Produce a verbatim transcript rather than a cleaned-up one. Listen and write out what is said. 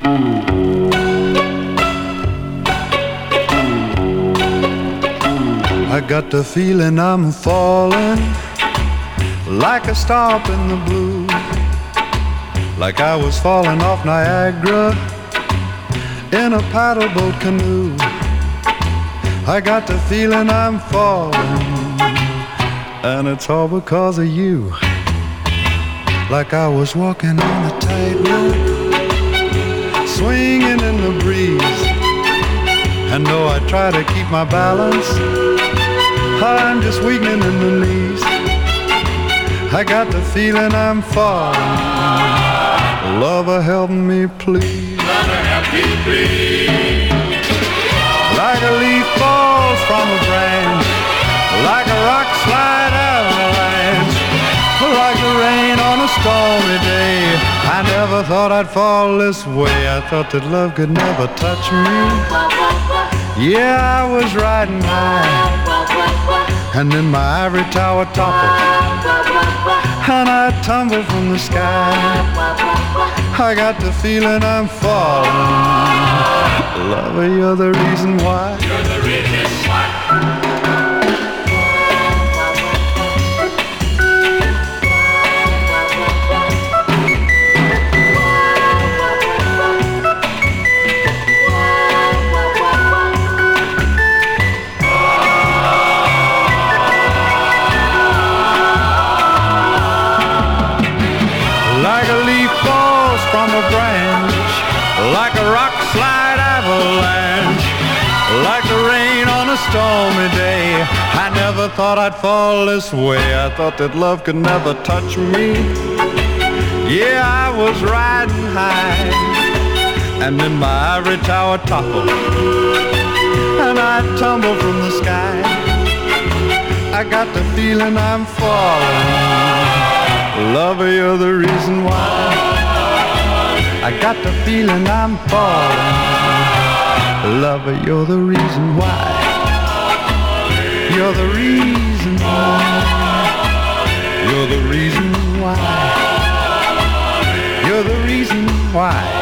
I got the feeling I'm falling like a star up in the blue, like I was falling off Niagara in a paddleboat canoe. I got the feeling I'm falling, and it's all because of you. Like I was walking on a tightrope, swinging in the breeze, and though I try to keep my balance, I'm just weakening in the knees. I got the feeling I'm falling. Lover, help me please. Lover, help me please. Like a leaf falls from a branch, like a rock slide avalanche, like the rain on a stormy day. I never thought I'd fall this way. I thought that love could never touch me. Yeah, I was riding high, and then my ivory tower toppled, and I tumbled from the sky. I got the feeling I'm falling. Lover, you're the reason why. You're the reason why. Like a leaf falls from a branch, like a rock slide avalanche, like the rain on a stormy day. I never thought I'd fall this way. I thought that love could never touch me. Yeah, I was riding high, and then my ivory tower toppled, and I tumbled from the sky. I got the feeling I'm falling. Lover, you're the reason why. I got the feeling I'm falling. Lover, you're the reason why. You're the reason why. You're the reason why. You're the reason why.